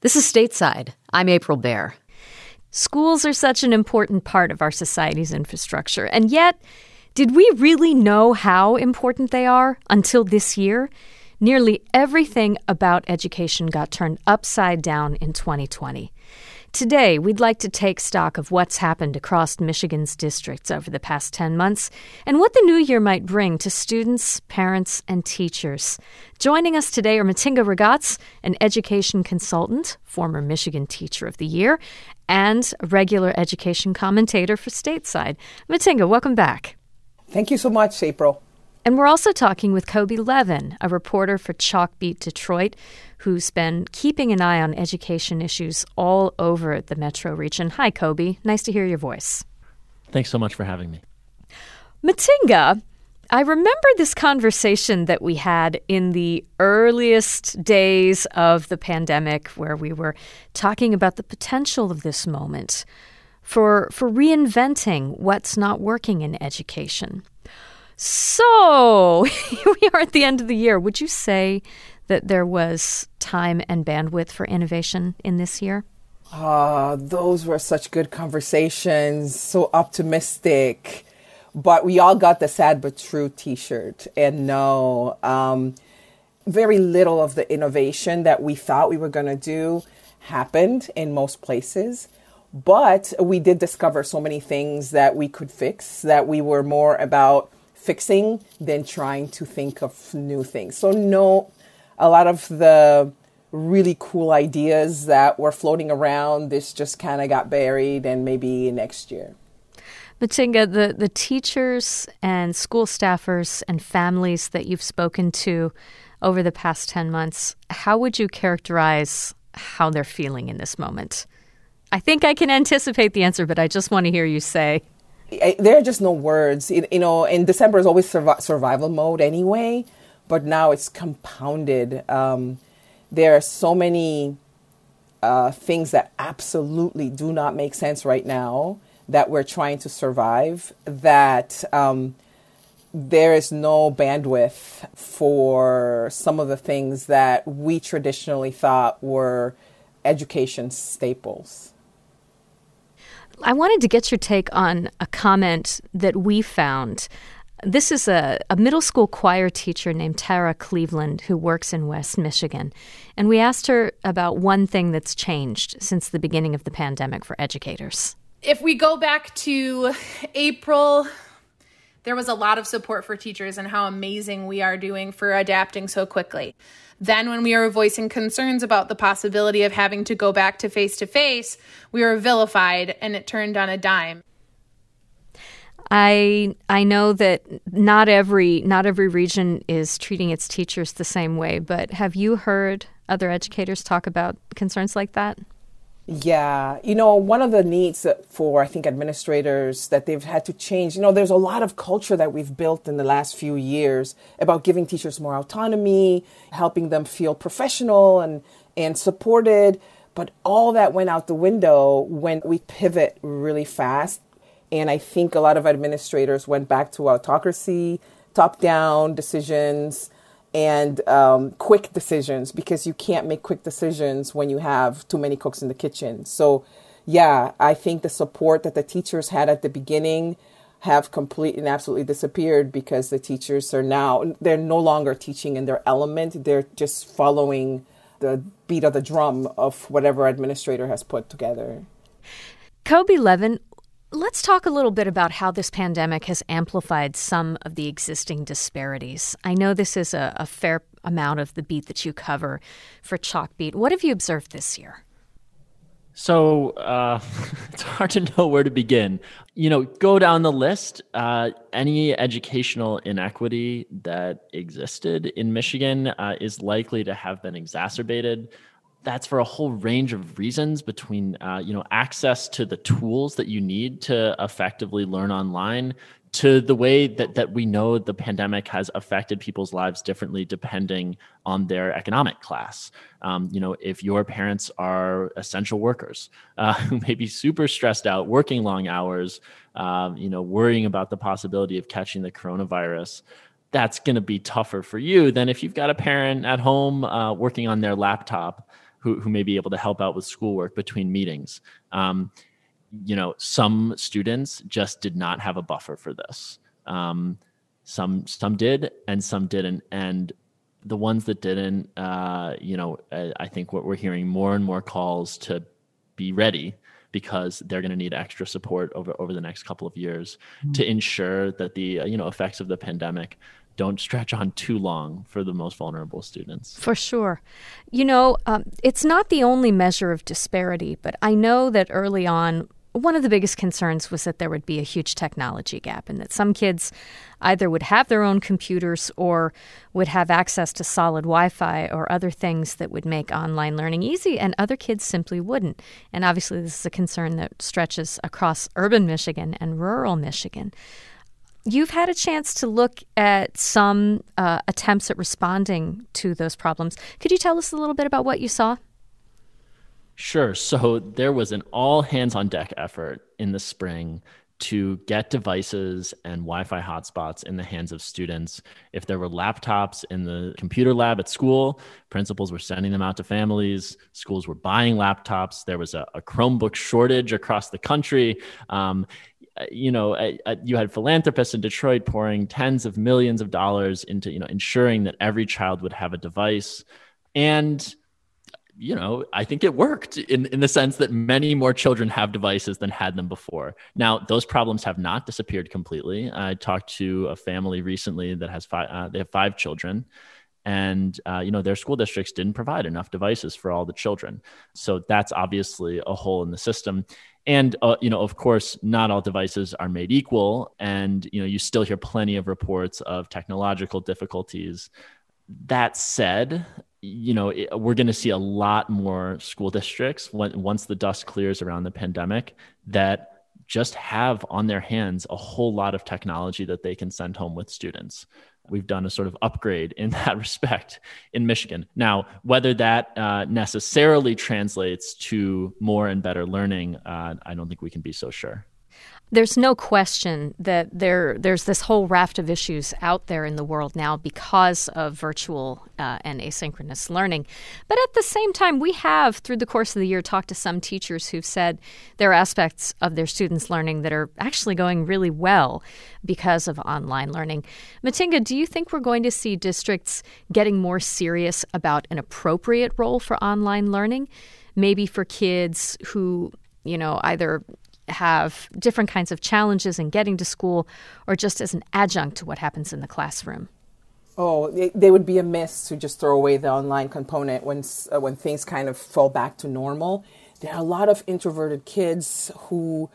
This is Stateside. I'm April Baer. Schools are such an important part of our society's infrastructure, and yet, did we really know how important they are until this year? Nearly everything about education got turned upside down in 2020. Today, we'd like to take stock of what's happened across Michigan's districts over the past 10 months and what the new year might bring to students, parents, and teachers. Joining us today are Matinga Ragaz, an education consultant, former Michigan Teacher of the Year, and a regular education commentator for Stateside. Matinga, welcome back. Thank you so much, April. And we're also talking with Kobe Levin, a reporter for Chalkbeat Detroit, who's been keeping an eye on education issues all over the metro region. Hi, Kobe. Nice to hear your voice. Thanks so much for having me. Matinga, I remember this conversation that we had in the earliest days of the pandemic where we were talking about the potential of this moment for reinventing what's not working in education. So, here we are at the end of the year. Would you say that there was time and bandwidth for innovation in this year? Those were such good conversations, so optimistic. But we all got the sad but true t-shirt. And no, very little of the innovation that we thought we were going to do happened in most places. But we did discover so many things that we could fix, that we were more about fixing than trying to think of new things. So no, a lot of the really cool ideas that were floating around, this just kind of got buried and maybe next year. Matinga, the teachers and school staffers and families that you've spoken to over the past 10 months, how would you characterize how they're feeling in this moment? I think I can anticipate the answer, but I just want to hear you say. There are just no words. In December is always survival mode anyway, but now it's compounded. There are so many things that absolutely do not make sense right now that we're trying to survive, that there is no bandwidth for some of the things that we traditionally thought were education staples. I wanted to get your take on a comment that we found. This is a middle school choir teacher named Tara Cleveland who works in West Michigan. And we asked her about one thing that's changed since the beginning of the pandemic for educators. If we go back to April, there was a lot of support for teachers and how amazing we are doing for adapting so quickly. Then when we were voicing concerns about the possibility of having to go back to face-to-face, we were vilified and it turned on a dime. I know that not every region is treating its teachers the same way, but have you heard other educators talk about concerns like that? Yeah. One of the needs for, I think, administrators that they've had to change, there's a lot of culture that we've built in the last few years about giving teachers more autonomy, helping them feel professional and supported. But all that went out the window when we pivot really fast. And I think a lot of administrators went back to autocracy, top-down decisions, and quick decisions, because you can't make quick decisions when you have too many cooks in the kitchen. So, yeah, I think the support that the teachers had at the beginning have completely and absolutely disappeared because the teachers they're no longer teaching in their element. They're just following the beat of the drum of whatever administrator has put together. Kobe Levin, let's talk a little bit about how this pandemic has amplified some of the existing disparities. I know this is a fair amount of the beat that you cover for Chalkbeat. What have you observed this year? So it's hard to know where to begin. Go down the list. Any educational inequity that existed in Michigan is likely to have been exacerbated. That's for a whole range of reasons, between access to the tools that you need to effectively learn online, to the way that we know the pandemic has affected people's lives differently depending on their economic class. If your parents are essential workers who may be super stressed out, working long hours, worrying about the possibility of catching the coronavirus, that's going to be tougher for you than if you've got a parent at home working on their laptop who may be able to help out with schoolwork between meetings. Some students just did not have a buffer for this. Some did, and some didn't. And the ones that didn't, I think what we're hearing more and more calls to be ready, because they're going to need extra support over the next couple of years to ensure that the effects of the pandemic don't stretch on too long for the most vulnerable students. For sure. It's not the only measure of disparity, but I know that early on, one of the biggest concerns was that there would be a huge technology gap, and that some kids either would have their own computers or would have access to solid Wi-Fi or other things that would make online learning easy, and other kids simply wouldn't. And obviously, this is a concern that stretches across urban Michigan and rural Michigan. You've had a chance to look at some attempts at responding to those problems. Could you tell us a little bit about what you saw? Sure. So there was an all-hands-on-deck effort in the spring to get devices and Wi-Fi hotspots in the hands of students. If there were laptops in the computer lab at school, principals were sending them out to families. Schools were buying laptops. There was a Chromebook shortage across the country. You had philanthropists in Detroit pouring tens of millions of dollars into, ensuring that every child would have a device. And I think it worked in the sense that many more children have devices than had them before. Now, those problems have not disappeared completely. I talked to a family recently that has they have 5 children, and their school districts didn't provide enough devices for all the children. So that's obviously a hole in the system. And, of course, not all devices are made equal. And, you still hear plenty of reports of technological difficulties. That said, we're going to see a lot more school districts once the dust clears around the pandemic that just have on their hands a whole lot of technology that they can send home with students. We've done a sort of upgrade in that respect in Michigan. Now, whether that necessarily translates to more and better learning, I don't think we can be so sure. There's no question that there's this whole raft of issues out there in the world now because of virtual and asynchronous learning. But at the same time, we have, through the course of the year, talked to some teachers who've said there are aspects of their students' learning that are actually going really well because of online learning. Matinga, do you think we're going to see districts getting more serious about an appropriate role for online learning, maybe for kids who, either have different kinds of challenges in getting to school or just as an adjunct to what happens in the classroom? Oh, they would be amiss to just throw away the online component when things kind of fall back to normal. There are a lot of introverted kids who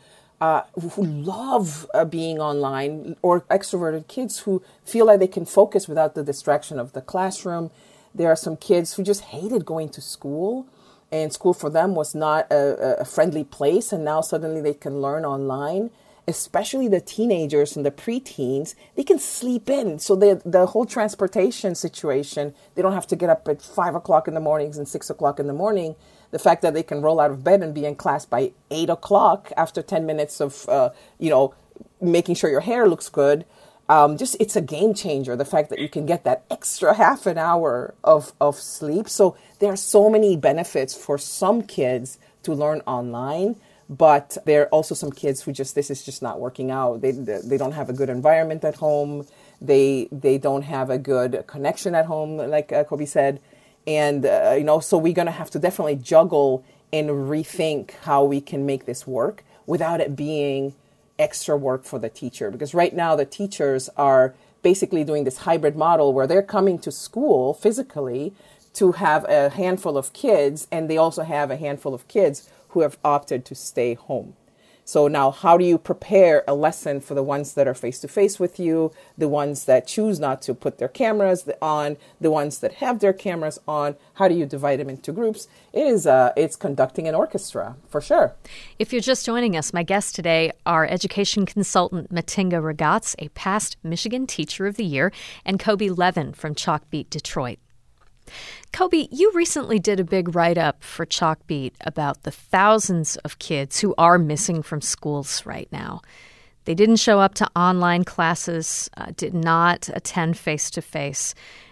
love being online, or extroverted kids who feel like they can focus without the distraction of the classroom. There are some kids who just hated going to school, and school for them was not a friendly place, and now suddenly they can learn online. Especially the teenagers and the preteens, they can sleep in. So the whole transportation situation, they don't have to get up at 5 o'clock in the mornings and 6 o'clock in the morning. The fact that they can roll out of bed and be in class by 8 o'clock after 10 minutes of, making sure your hair looks good. It's a game changer, the fact that you can get that extra half an hour of sleep. So there are so many benefits for some kids to learn online, but there are also some kids who this is just not working out. They don't have a good environment at home. They don't have a good connection at home, like Kobe said. And, so we're going to have to definitely juggle and rethink how we can make this work without it being extra work for the teacher, because right now the teachers are basically doing this hybrid model where they're coming to school physically to have a handful of kids, and they also have a handful of kids who have opted to stay home. So now how do you prepare a lesson for the ones that are face-to-face with you, the ones that choose not to put their cameras on, the ones that have their cameras on? How do you divide them into groups? It's conducting an orchestra, for sure. If you're just joining us, my guests today are education consultant Matinga Ragaz, a past Michigan Teacher of the Year, and Kobe Levin from Chalkbeat Detroit. Kobe, you recently did a big write-up for Chalkbeat about the thousands of kids who are missing from schools right now. They didn't show up to online classes, did not attend face-to-face,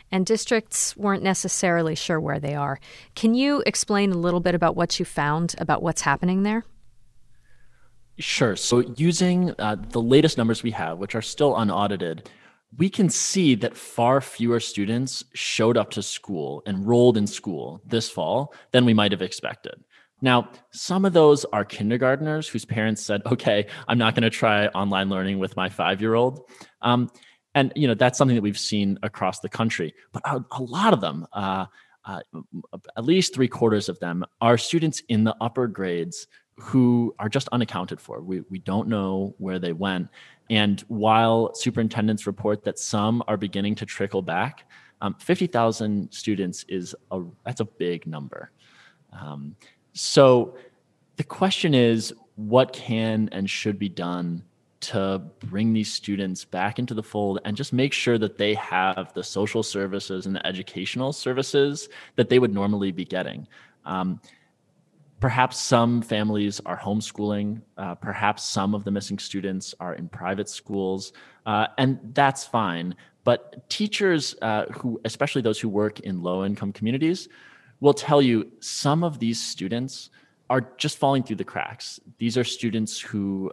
and districts weren't necessarily sure where they are. Can you explain a little bit about what you found about what's happening there? Sure. So using the latest numbers we have, which are still unaudited, we can see that far fewer students showed up to school, enrolled in school this fall than we might have expected. Now, some of those are kindergartners whose parents said, okay, I'm not going to try online learning with my 5-year-old. And, that's something that we've seen across the country. But a lot of them, at least 3/4 of them, are students in the upper grades who are just unaccounted for. We don't know where they went. And while superintendents report that some are beginning to trickle back, 50,000 students that's a big number. So the question is, what can and should be done to bring these students back into the fold and just make sure that they have the social services and the educational services that they would normally be getting? Perhaps some families are homeschooling. Perhaps some of the missing students are in private schools, and that's fine. But teachers who, especially those who work in low-income communities, will tell you some of these students are just falling through the cracks. These are students who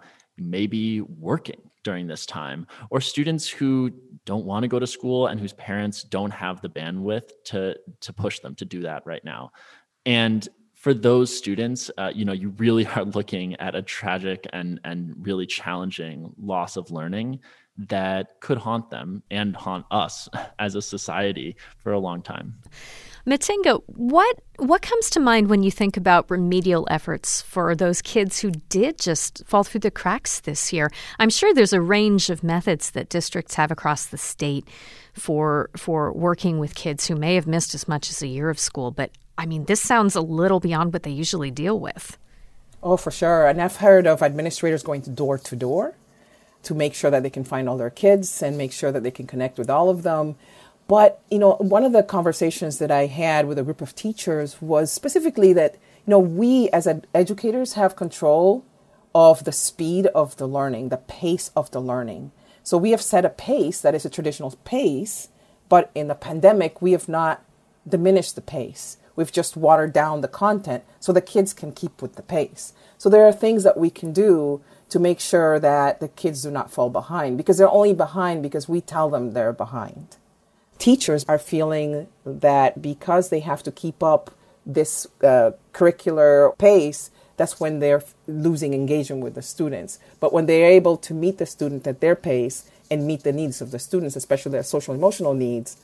may be working during this time, or students who don't want to go to school and whose parents don't have the bandwidth to push them to do that right now. And for those students, you really are looking at a tragic and really challenging loss of learning that could haunt them and haunt us as a society for a long time. Matinga, what comes to mind when you think about remedial efforts for those kids who did just fall through the cracks this year? I'm sure there's a range of methods that districts have across the state for working with kids who may have missed as much as a year of school, but I mean, this sounds a little beyond what they usually deal with. Oh, for sure. And I've heard of administrators going door to door to make sure that they can find all their kids and make sure that they can connect with all of them. But, one of the conversations that I had with a group of teachers was specifically that, we as educators have control of the speed of the learning, the pace of the learning. So we have set a pace that is a traditional pace, but in the pandemic, we have not diminished the pace. We've just watered down the content so the kids can keep with the pace. So there are things that we can do to make sure that the kids do not fall behind, because they're only behind because we tell them they're behind. Teachers are feeling that because they have to keep up this curricular pace, that's when they're losing engagement with the students. But when they're able to meet the student at their pace and meet the needs of the students, especially their social emotional needs,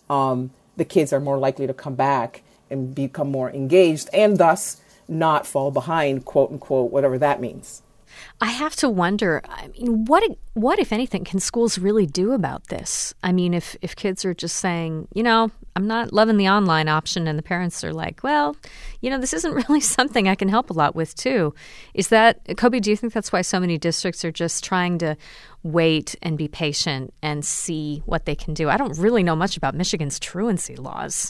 the kids are more likely to come back and become more engaged and thus not fall behind, quote unquote, whatever that means. I have to wonder, what, if anything, can schools really do about this? I mean, if kids are just saying, I'm not loving the online option, and the parents are like, well, this isn't really something I can help a lot with too. Kobe, do you think that's why so many districts are just trying to wait and be patient and see what they can do? I don't really know much about Michigan's truancy laws.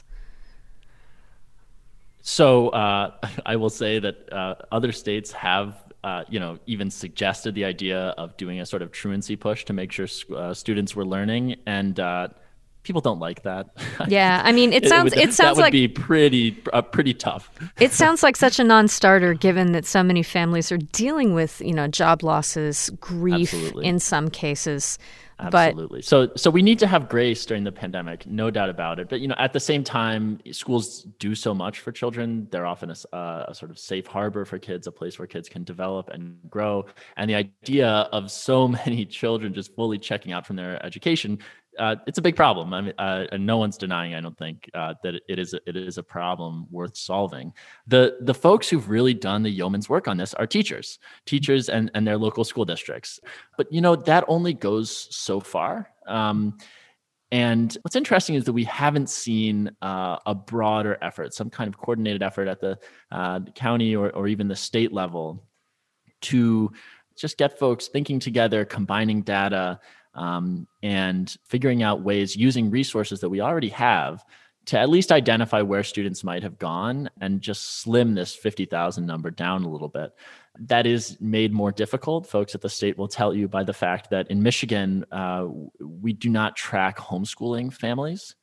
So I will say that other states have, even suggested the idea of doing a sort of truancy push to make sure students were learning, and people don't like that. Yeah, I mean, it sounds that would like be pretty tough. It sounds like such a non-starter, given that so many families are dealing with, job losses, grief. Absolutely. In some cases. Absolutely. So we need to have grace during the pandemic, no doubt about it. But, at the same time, schools do so much for children. They're often a sort of safe harbor for kids, a place where kids can develop and grow. And the idea of so many children just fully checking out from their education, it's a big problem. I mean, and no one's denying, I don't think, that it is a problem worth solving. The folks who've really done the yeoman's work on this are teachers and their local school districts. But, that only goes so far. And what's interesting is that we haven't seen a broader effort, some kind of coordinated effort at the county or even the state level to just get folks thinking together, combining data, and figuring out ways using resources that we already have to at least identify where students might have gone and just slim this 50,000 number down a little bit. That is made more difficult. Folks at the state will tell you by the fact that in Michigan, we do not track homeschooling families.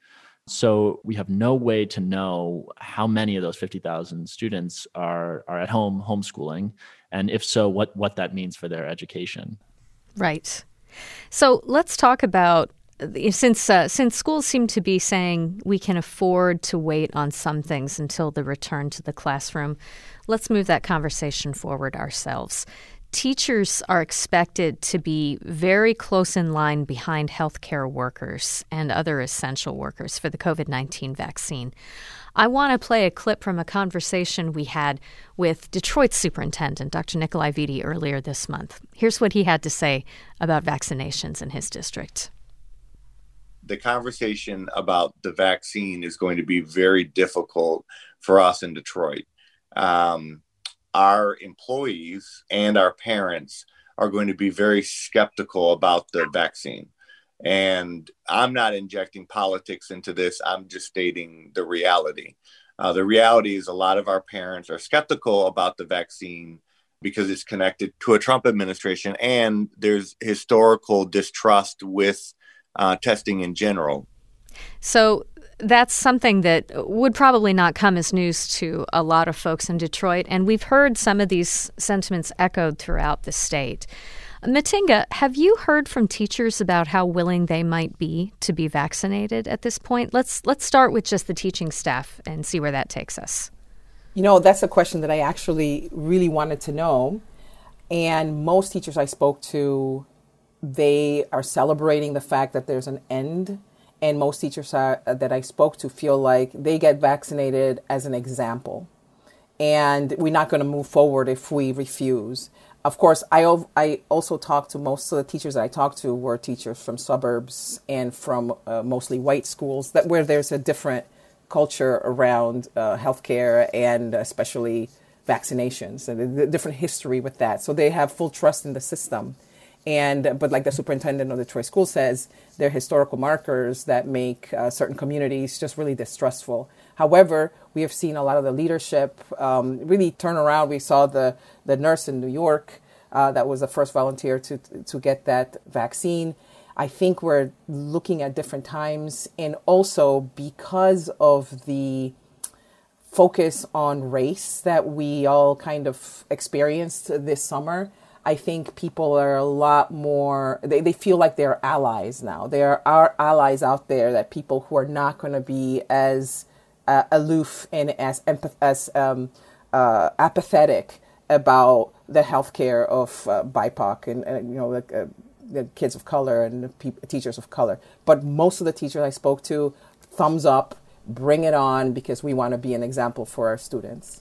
So we have no way to know how many of those 50,000 students are at home homeschooling, and if so, what that means for their education. Right. So let's talk about, since schools seem to be saying we can afford to wait on some things until the return to the classroom, let's move that conversation forward ourselves. Teachers are expected to be very close in line behind healthcare workers and other essential workers for the COVID-19 vaccine. I want to play a clip from a conversation we had with Detroit's superintendent, Dr. Nikolai Vitti, earlier this month. Here's what he had to say about vaccinations in his district. The conversation about the vaccine is going to be very difficult for us in Detroit. Our employees and our parents are going to be very skeptical about the vaccine. And I'm not injecting politics into this. I'm just stating the reality. The reality is a lot of our parents are skeptical about the vaccine because it's connected to a Trump administration, and there's historical distrust with testing in general. So that's something that would probably not come as news to a lot of folks in Detroit, and we've heard some of these sentiments echoed throughout the state. Matinga, have you heard from teachers about how willing they might be to be vaccinated at this point? Let's start with just the teaching staff and see where that takes us. That's a question that I actually really wanted to know. And most teachers I spoke to, they are celebrating the fact that there's an end. And most teachers that I spoke to feel like they get vaccinated as an example. And we're not going to move forward if we refuse. Of course, I also talked to most of the teachers that I talked to were teachers from suburbs and from mostly white schools where there's a different culture around healthcare and especially vaccinations and a different history with that. So they have full trust in the system. But like the superintendent of the Detroit School says, there are historical markers that make certain communities just really distrustful. However, we have seen a lot of the leadership really turn around. We saw the nurse in New York that was the first volunteer to get that vaccine. I think we're looking at different times, and also because of the focus on race that we all kind of experienced this summer, I think people are a lot more, they feel like they're allies now. There are allies out there, that people who are not going to be as aloof and as apathetic about the healthcare of BIPOC and the kids of color and the teachers of color. But most of the teachers I spoke to, thumbs up, bring it on, because we want to be an example for our students.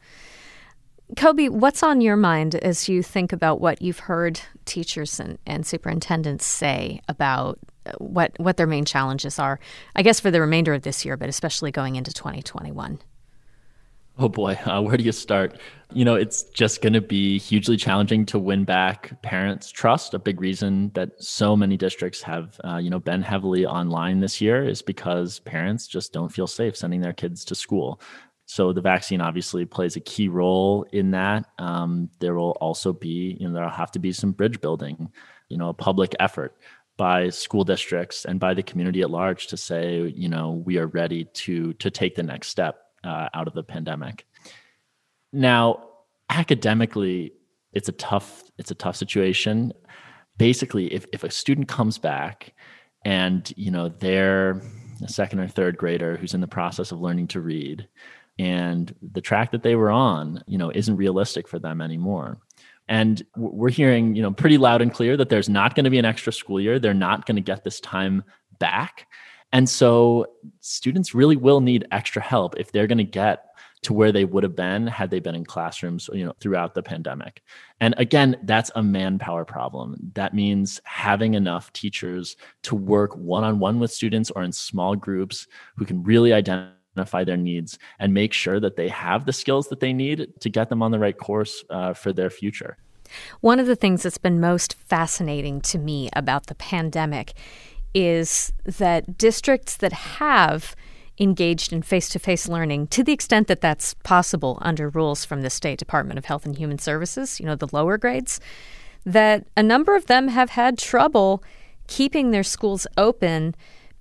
Kobe, what's on your mind as you think about what you've heard teachers and superintendents say about what their main challenges are, I guess, for the remainder of this year, but especially going into 2021? Oh boy, where do you start? It's just going to be hugely challenging to win back parents' trust. A big reason that so many districts have, been heavily online this year is because parents just don't feel safe sending their kids to school. So the vaccine obviously plays a key role in that. There will also be, there'll have to be some bridge building, a public effort by school districts and by the community at large to say, we are ready to take the next step out of the pandemic. Now, academically, it's a tough situation. Basically, if a student comes back and, they're a second or third grader who's in the process of learning to read, and the track that they were on, isn't realistic for them anymore. And we're hearing, pretty loud and clear that there's not going to be an extra school year. They're not going to get this time back. And so students really will need extra help if they're going to get to where they would have been had they been in classrooms, throughout the pandemic. And again, that's a manpower problem. That means having enough teachers to work one-on-one with students or in small groups who can really identify their needs and make sure that they have the skills that they need to get them on the right course for their future. One of the things that's been most fascinating to me about the pandemic is that districts that have engaged in face-to-face learning, to the extent that that's possible under rules from the State Department of Health and Human Services, the lower grades, that a number of them have had trouble keeping their schools open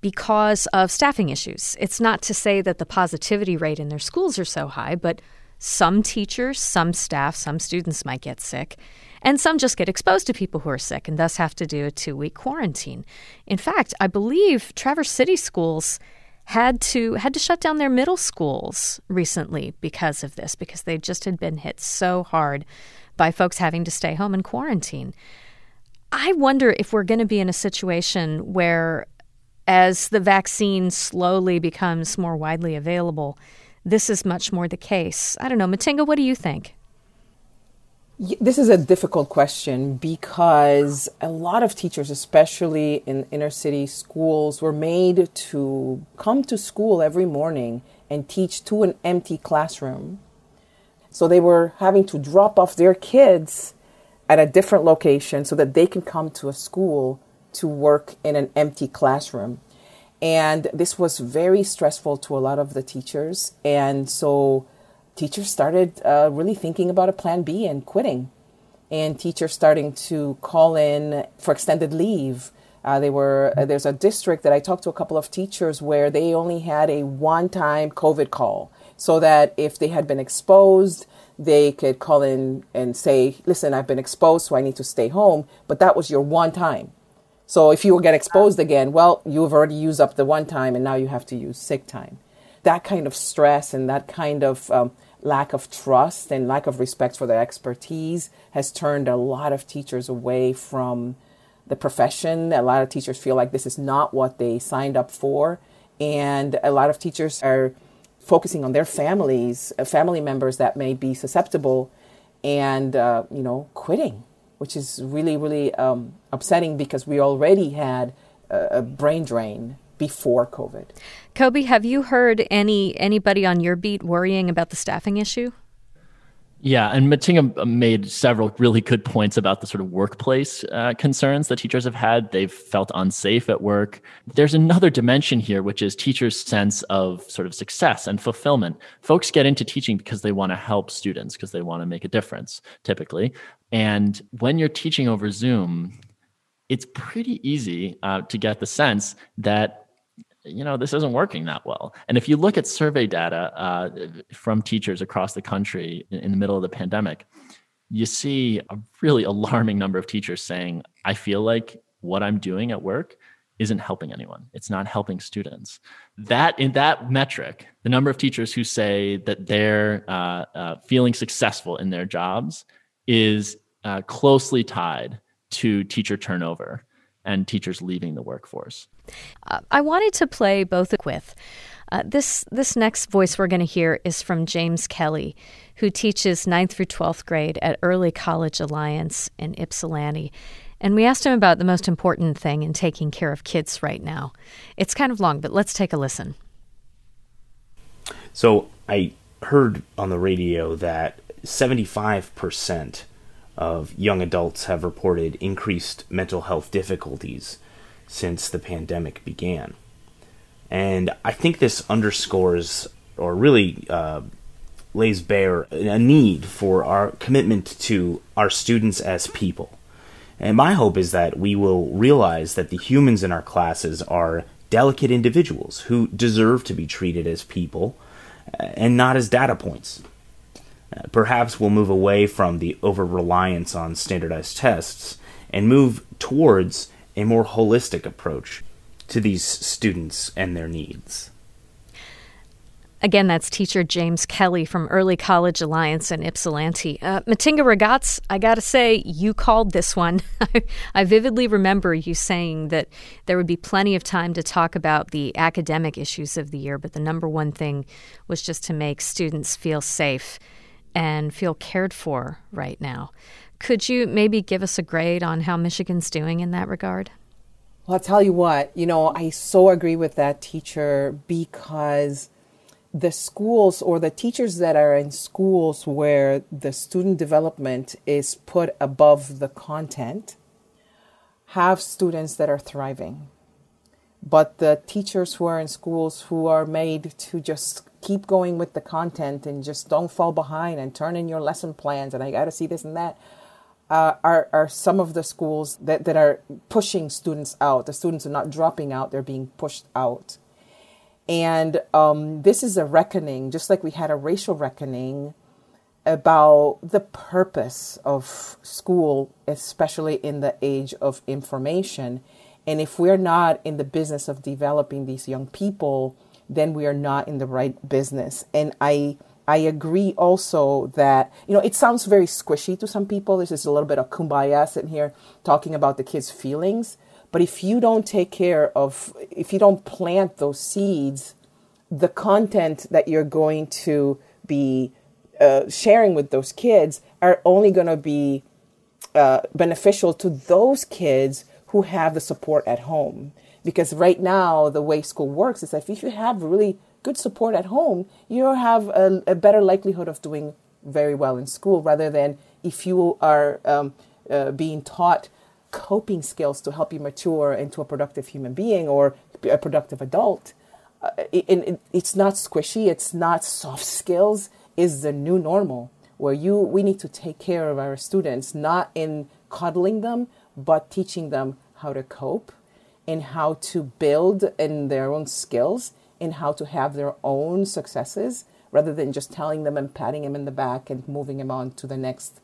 because of staffing issues. It's not to say that the positivity rate in their schools are so high, but some teachers, some staff, some students might get sick, and some just get exposed to people who are sick and thus have to do a 2-week quarantine. In fact, I believe Traverse City schools had to shut down their middle schools recently because of this, because they just had been hit so hard by folks having to stay home and quarantine. I wonder if we're going to be in a situation where, as the vaccine slowly becomes more widely available, this is much more the case. I don't know. Matinga, what do you think? This is a difficult question because a lot of teachers, especially in inner city schools, were made to come to school every morning and teach to an empty classroom. So they were having to drop off their kids at a different location so that they can come to a school to work in an empty classroom. And this was very stressful to a lot of the teachers. And so teachers started really thinking about a plan B and quitting. And teachers starting to call in for extended leave. There's a district that I talked to a couple of teachers where they only had a one-time COVID call, so that if they had been exposed, they could call in and say, listen, I've been exposed, so I need to stay home. But that was your one time. So if you will get exposed again, well, you've already used up the one time and now you have to use sick time. That kind of stress and that kind of lack of trust and lack of respect for their expertise has turned a lot of teachers away from the profession. A lot of teachers feel like this is not what they signed up for. And a lot of teachers are focusing on their families, family members that may be susceptible, and, quitting, which is really, really upsetting because we already had a brain drain before COVID. Kobe, have you heard anybody on your beat worrying about the staffing issue? Yeah, and Matinga made several really good points about the sort of workplace concerns that teachers have had. They've felt unsafe at work. There's another dimension here, which is teachers' sense of sort of success and fulfillment. Folks get into teaching because they want to help students, because they want to make a difference, typically. And when you're teaching over Zoom, it's pretty easy to get the sense that this isn't working that well. And if you look at survey data from teachers across the country in the middle of the pandemic, you see a really alarming number of teachers saying, I feel like what I'm doing at work isn't helping anyone. It's not helping students. That in that metric, the number of teachers who say that they're feeling successful in their jobs is closely tied to teacher turnover and teachers leaving the workforce. I wanted to play both with. This next voice we're going to hear is from James Kelly, who teaches 9th through 12th grade at Early College Alliance in Ypsilanti. And we asked him about the most important thing in taking care of kids right now. It's kind of long, but let's take a listen. So I heard on the radio that 75% of young adults have reported increased mental health difficulties since the pandemic began. And I think this underscores, or really lays bare, a need for our commitment to our students as people. And my hope is that we will realize that the humans in our classes are delicate individuals who deserve to be treated as people and not as data points. Perhaps we'll move away from the over-reliance on standardized tests and move towards a more holistic approach to these students and their needs. Again, that's teacher James Kelly from Early College Alliance in Ypsilanti. Matinga Ragaz, I got to say, you called this one. I vividly remember you saying that there would be plenty of time to talk about the academic issues of the year, but the number one thing was just to make students feel safe and feel cared for right now. Could you maybe give us a grade on how Michigan's doing in that regard? Well, I'll tell you what, I so agree with that teacher, because the schools or the teachers that are in schools where the student development is put above the content have students that are thriving. But the teachers who are in schools who are made to just keep going with the content and just don't fall behind and turn in your lesson plans and I got to see this and that, are some of the schools that are pushing students out. The students are not dropping out, they're being pushed out. And this is a reckoning, just like we had a racial reckoning about the purpose of school, especially in the age of information. And if we're not in the business of developing these young people, then we are not in the right business. And I agree also that, it sounds very squishy to some people. This is a little bit of kumbaya sitting here talking about the kids' feelings. But if you don't if you don't plant those seeds, the content that you're going to be sharing with those kids are only going to be beneficial to those kids who have the support at home. Because right now, the way school works is that if you have really good support at home, you have a better likelihood of doing very well in school, rather than if you are being taught coping skills to help you mature into a productive human being or a productive adult. It's not squishy. It's not soft skills. Is the new normal where we need to take care of our students, not in coddling them, but teaching them how to cope and how to build in their own skills and how to have their own successes, rather than just telling them and patting them in the back and moving them on to the next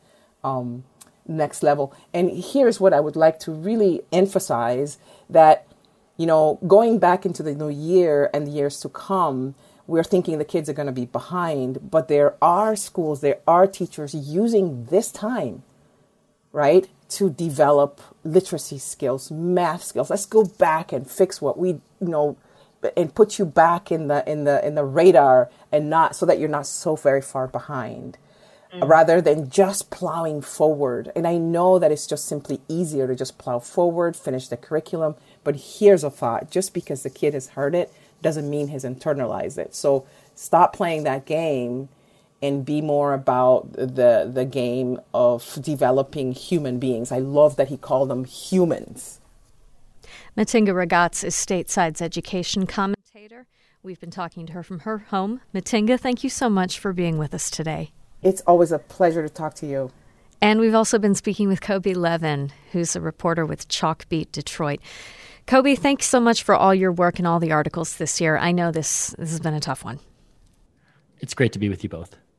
level. And here's what I would like to really emphasize, that, going back into the new year and the years to come, we're thinking the kids are going to be behind, but there are schools, there are teachers using this time, right, to develop literacy skills, math skills. Let's go back and fix what we and put you back in the radar, and not so that you're not so very far behind, rather than just plowing forward. And I know that it's just simply easier to just plow forward, finish the curriculum. But here's a thought: just because the kid has heard it doesn't mean he's internalized it. So stop playing that game and be more about the game of developing human beings. I love that he called them humans. Matinga Ragaz is Stateside's education commentator. We've been talking to her from her home. Matinga, thank you so much for being with us today. It's always a pleasure to talk to you. And we've also been speaking with Kobe Levin, who's a reporter with Chalkbeat Detroit. Kobe, thanks so much for all your work and all the articles this year. I know this has been a tough one. It's great to be with you both.